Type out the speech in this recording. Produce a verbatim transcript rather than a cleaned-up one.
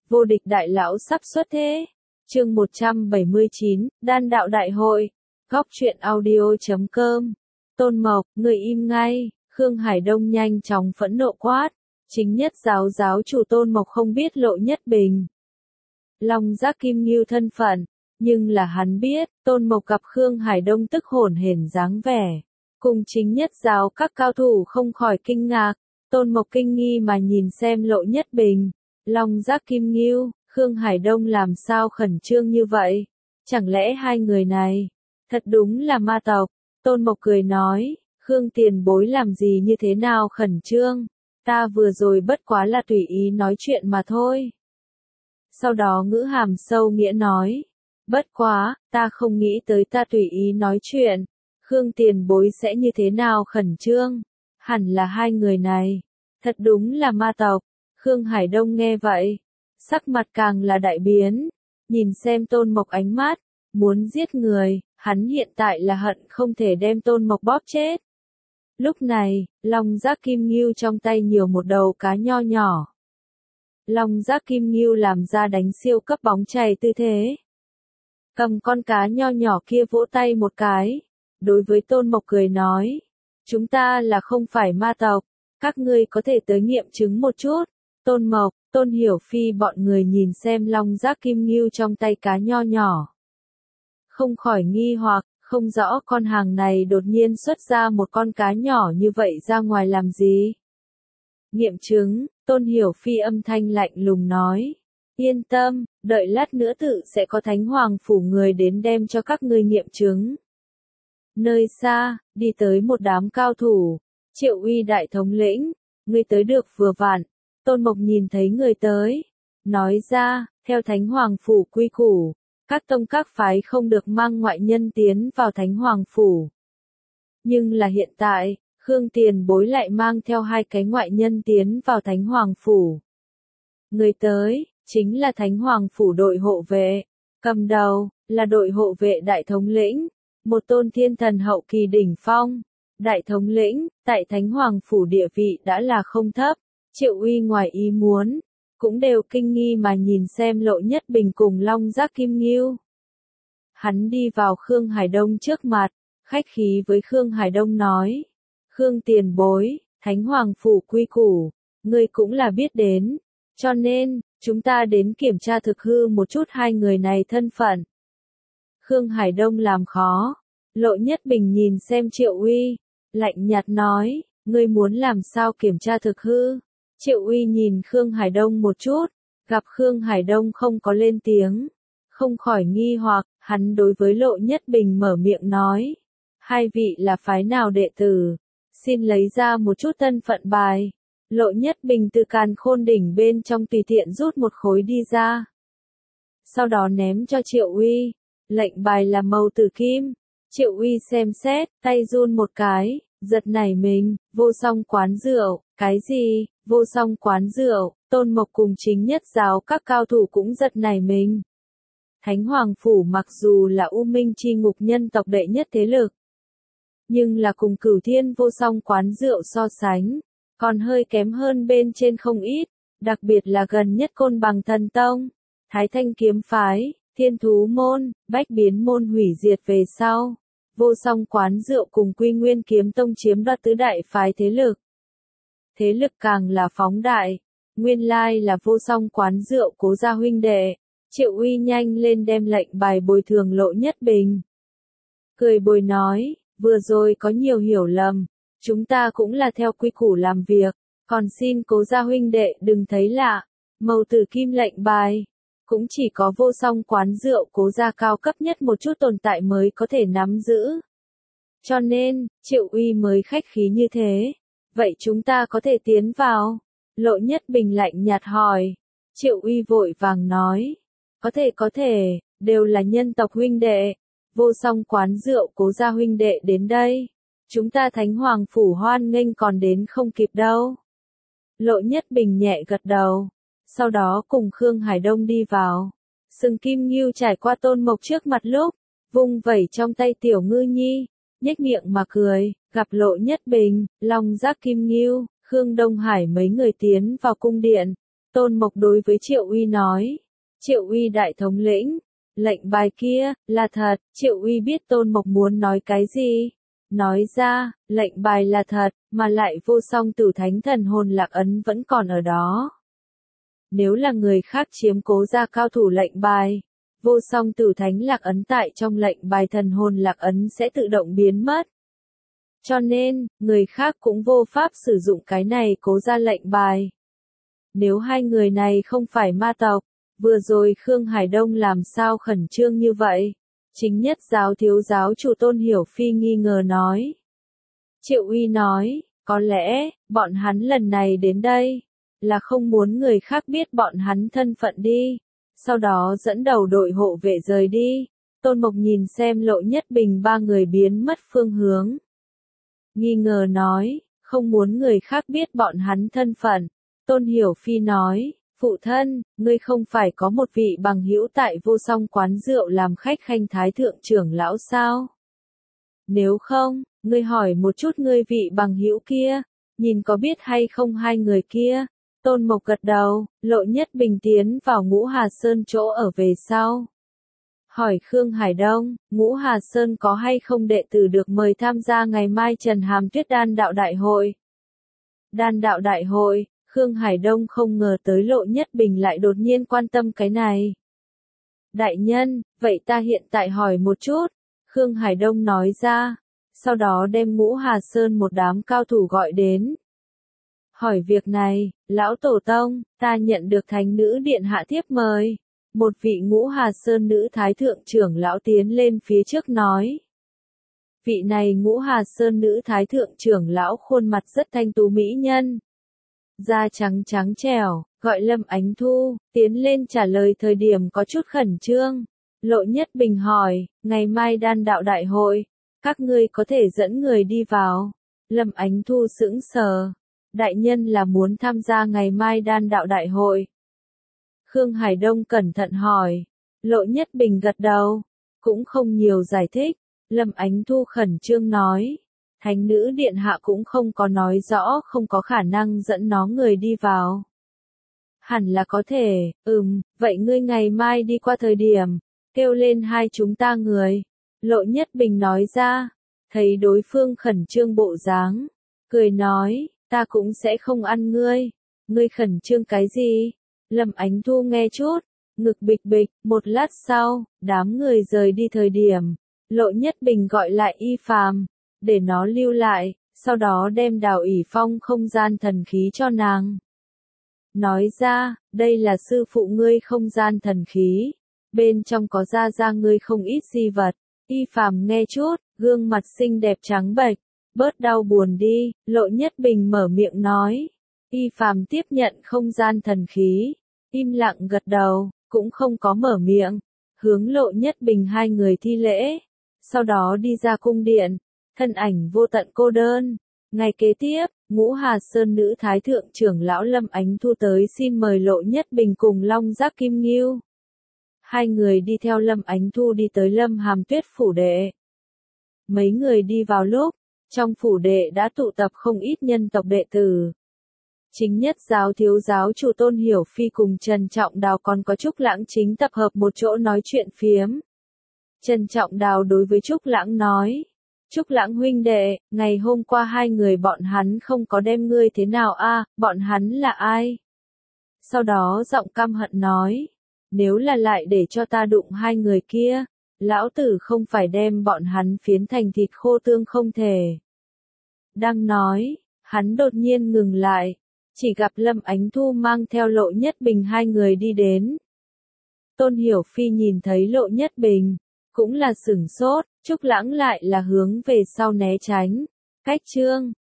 vô địch đại lão sắp xuất thế. Chương một trăm bảy mươi chín, Đan đạo đại hội. Góc truyện audio chấm com. Tôn Mộc, người im ngay. Khương Hải Đông nhanh chóng phẫn nộ quát. Chính nhất giáo giáo chủ Tôn Mộc không biết Lộ Nhất Bình, Long Giác Kim Ngưu thân phận, nhưng là hắn biết, Tôn Mộc gặp Khương Hải Đông tức hổn hển dáng vẻ. Cùng chính nhất giáo các cao thủ không khỏi kinh ngạc. Tôn Mộc kinh nghi mà nhìn xem Lộ Nhất Bình, Long Giác Kim Ngưu, Khương Hải Đông làm sao khẩn trương như vậy? Chẳng lẽ hai người này, thật đúng là ma tộc? Tôn Mộc cười nói, Khương tiền bối làm gì như thế nào khẩn trương? Ta vừa rồi bất quá là tùy ý nói chuyện mà thôi. Sau đó ngữ hàm sâu nghĩa nói, bất quá, ta không nghĩ tới ta tùy ý nói chuyện. Khương tiền bối sẽ như thế nào khẩn trương? Hẳn là hai người này. Thật đúng là ma tộc. Khương Hải Đông nghe vậy, sắc mặt càng là đại biến. Nhìn xem Tôn Mộc ánh mắt, muốn giết người, hắn hiện tại là hận không thể đem Tôn Mộc bóp chết. Lúc này, Long Giác Kim Ngưu trong tay nhiều một đầu cá nho nhỏ. Long Giác Kim Ngưu làm ra đánh siêu cấp bóng chày tư thế. Cầm con cá nho nhỏ kia vỗ tay một cái. Đối với Tôn Mộc cười nói, chúng ta là không phải ma tộc, các ngươi có thể tới nghiệm chứng một chút. Tôn Mộc, Tôn Hiểu Phi bọn người nhìn xem Long Giác Kim Ngưu trong tay cá nho nhỏ. Không khỏi nghi hoặc, không rõ con hàng này đột nhiên xuất ra một con cá nhỏ như vậy ra ngoài làm gì. Nghiệm chứng, Tôn Hiểu Phi âm thanh lạnh lùng nói, yên tâm, đợi lát nữa tự sẽ có Thánh Hoàng phủ người đến đem cho các ngươi nghiệm chứng. Nơi xa, đi tới một đám cao thủ, Triệu Uy đại thống lĩnh, ngươi tới được vừa vặn. Tôn Mộc nhìn thấy người tới, nói ra, theo Thánh Hoàng phủ quy củ, các tông các phái không được mang ngoại nhân tiến vào Thánh Hoàng phủ. Nhưng là hiện tại, Khương tiền bối lại mang theo hai cái ngoại nhân tiến vào Thánh Hoàng phủ. Người tới, chính là Thánh Hoàng phủ đội hộ vệ, cầm đầu, là đội hộ vệ đại thống lĩnh, một tôn thiên thần hậu kỳ đỉnh phong. Đại thống lĩnh, tại Thánh Hoàng phủ địa vị đã là không thấp. Triệu Uy ngoài ý muốn, cũng đều kinh nghi mà nhìn xem Lộ Nhất Bình cùng Long Giác Kim Ngưu. Hắn đi vào Khương Hải Đông trước mặt, khách khí với Khương Hải Đông nói, Khương tiền bối, Thánh Hoàng phủ quy củ, ngươi cũng là biết đến, cho nên, chúng ta đến kiểm tra thực hư một chút hai người này thân phận. Khương Hải Đông làm khó, Lộ Nhất Bình nhìn xem Triệu Uy, lạnh nhạt nói, ngươi muốn làm sao kiểm tra thực hư? Triệu Uy nhìn Khương Hải Đông một chút, gặp Khương Hải Đông không có lên tiếng, không khỏi nghi hoặc, hắn đối với Lộ Nhất Bình mở miệng nói, hai vị là phái nào đệ tử, xin lấy ra một chút thân phận bài. Lộ Nhất Bình từ càn khôn đỉnh bên trong tùy tiện rút một khối đi ra. Sau đó ném cho Triệu Uy, lệnh bài là màu tử kim. Triệu Uy xem xét, tay run một cái, giật nảy mình, vô song quán rượu, cái gì, vô song quán rượu, Tôn Mộc cùng chính nhất giáo các cao thủ cũng giật nảy mình. Thánh Hoàng phủ mặc dù là U Minh chi ngục nhân tộc đệ nhất thế lực, nhưng là cùng Cửu Thiên vô song quán rượu so sánh, còn hơi kém hơn bên trên không ít, đặc biệt là gần nhất Côn Bằng Thần Tông, Thái Thanh kiếm phái, Thiên Thú môn, Bách Biến môn hủy diệt về sau. Vô song quán rượu cùng Quy Nguyên kiếm tông chiếm đoạt tứ đại phái thế lực. Thế lực càng là phóng đại, nguyên lai là vô song quán rượu Cố gia huynh đệ. Triệu Uy nhanh lên đem lệnh bài bồi thường Lộ Nhất Bình. Cười bồi nói, vừa rồi có nhiều hiểu lầm, chúng ta cũng là theo quy củ làm việc, còn xin Cố gia huynh đệ đừng thấy lạ, màu tử kim lệnh bài. Cũng chỉ có vô song quán rượu Cố gia cao cấp nhất một chút tồn tại mới có thể nắm giữ. Cho nên, Triệu Uy mới khách khí như thế. Vậy chúng ta có thể tiến vào? Lộ Nhất Bình lạnh nhạt hỏi. Triệu Uy vội vàng nói. Có thể có thể, đều là nhân tộc huynh đệ. Vô song quán rượu Cố gia huynh đệ đến đây. Chúng ta Thánh Hoàng phủ hoan nghênh còn đến không kịp đâu. Lộ Nhất Bình nhẹ gật đầu. Sau đó cùng Khương Hải Đông đi vào. Sừng Kim Ngưu trải qua Tôn Mộc trước mặt lúc, vung vẩy trong tay tiểu ngư nhi, nhếch miệng mà cười, gặp Lộ Nhất Bình, Long Giác Kim Ngưu, Khương Đông Hải mấy người tiến vào cung điện. Tôn Mộc đối với Triệu Uy nói. Triệu Uy đại thống lĩnh, lệnh bài kia, là thật, Triệu Uy biết Tôn Mộc muốn nói cái gì. Nói ra, lệnh bài là thật, mà lại vô song tử thánh thần hồn lạc ấn vẫn còn ở đó. Nếu là người khác chiếm cố ra cao thủ lệnh bài, vô song tử thánh lạc ấn tại trong lệnh bài thần hồn lạc ấn sẽ tự động biến mất. Cho nên, người khác cũng vô pháp sử dụng cái này cố ra lệnh bài. Nếu hai người này không phải ma tộc, vừa rồi Khương Hải Đông làm sao khẩn trương như vậy? Chính nhất giáo thiếu giáo chủ Tôn Hiểu Phi nghi ngờ nói. Triệu Uy nói, có lẽ, bọn hắn lần này đến đây, là không muốn người khác biết bọn hắn thân phận đi, sau đó dẫn đầu đội hộ vệ rời đi. Tôn Mộc nhìn xem Lộ Nhất Bình ba người biến mất phương hướng. Nghi ngờ nói, không muốn người khác biết bọn hắn thân phận. Tôn Hiểu Phi nói, phụ thân, ngươi không phải có một vị bằng hữu tại vô song quán rượu làm khách khanh thái thượng trưởng lão sao? Nếu không, ngươi hỏi một chút ngươi vị bằng hữu kia, nhìn có biết hay không hai người kia. Tôn Mộc gật đầu, Lộ Nhất Bình tiến vào Ngũ Hà Sơn chỗ ở về sau. Hỏi Khương Hải Đông, Ngũ Hà Sơn có hay không đệ tử được mời tham gia ngày mai Trần Hàm Tuyết Đan đạo đại hội? Đan đạo đại hội, Khương Hải Đông không ngờ tới Lộ Nhất Bình lại đột nhiên quan tâm cái này. Đại nhân, vậy ta hiện tại hỏi một chút, Khương Hải Đông nói ra, sau đó đem Ngũ Hà Sơn một đám cao thủ gọi đến. Hỏi việc này, lão tổ tông, ta nhận được thánh nữ điện hạ thiếp mời. Một vị Ngũ Hà Sơn nữ thái thượng trưởng lão tiến lên phía trước nói. Vị này Ngũ Hà Sơn nữ thái thượng trưởng lão khuôn mặt rất thanh tú mỹ nhân. Da trắng trắng trẻo, gọi Lâm Ánh Thu, tiến lên trả lời thời điểm có chút khẩn trương. Lộ Nhất Bình hỏi, ngày mai đan đạo đại hội, các ngươi có thể dẫn người đi vào. Lâm Ánh Thu sững sờ. Đại nhân là muốn tham gia ngày mai đan đạo đại hội. Khương Hải Đông cẩn thận hỏi. Lộ Nhất Bình gật đầu. Cũng không nhiều giải thích. Lâm Ánh Thu khẩn trương nói. Thánh nữ điện hạ cũng không có nói rõ không có khả năng dẫn nó người đi vào. Hẳn là có thể, ừm, vậy ngươi ngày mai đi qua thời điểm, kêu lên hai chúng ta người. Lộ Nhất Bình nói ra. Thấy đối phương khẩn trương bộ dáng. Cười nói, ta cũng sẽ không ăn ngươi. Ngươi khẩn trương cái gì? Lâm Ánh Thu nghe chút, ngực bịch bịch, một lát sau, đám người rời đi thời điểm, Lộ Nhất Bình gọi lại Y Phàm, để nó lưu lại, sau đó đem Đào ỷ phong không gian thần khí cho nàng. Nói ra, đây là sư phụ ngươi không gian thần khí, bên trong có ra ra ngươi không ít di vật. Y Phàm nghe chút, gương mặt xinh đẹp trắng bệch, bớt đau buồn đi, Lộ Nhất Bình mở miệng nói. Y Phàm tiếp nhận không gian thần khí, im lặng gật đầu, cũng không có mở miệng, hướng Lộ Nhất Bình hai người thi lễ, sau đó đi ra cung điện, thân ảnh vô tận cô đơn. Ngày kế tiếp, Ngũ Hà Sơn nữ thái thượng trưởng lão Lâm Ánh Thu tới xin mời Lộ Nhất Bình cùng Long Giác Kim Ngưu. Hai người đi theo Lâm Ánh Thu đi tới Lâm Hàm Tuyết phủ đệ. Mấy người đi vào lúc, trong phủ đệ đã tụ tập không ít nhân tộc đệ tử. Chính nhất giáo thiếu giáo chủ Tôn Hiểu Phi cùng Trần Trọng Đào còn có Trúc Lãng chính tập hợp một chỗ nói chuyện phiếm. Trần Trọng Đào đối với Trúc Lãng nói. Trúc Lãng huynh đệ, ngày hôm qua hai người bọn hắn không có đem ngươi thế nào a? Bọn hắn là ai? Sau đó giọng căm hận nói. Nếu là lại để cho ta đụng hai người kia, lão tử không phải đem bọn hắn phiến thành thịt khô tương không thể. Đang nói, hắn đột nhiên ngừng lại, chỉ gặp Lâm Ánh Thu mang theo Lộ Nhất Bình hai người đi đến. Tôn Hiểu Phi nhìn thấy Lộ Nhất Bình, cũng là sửng sốt, Trúc Lãng lại là hướng về sau né tránh. Cách chương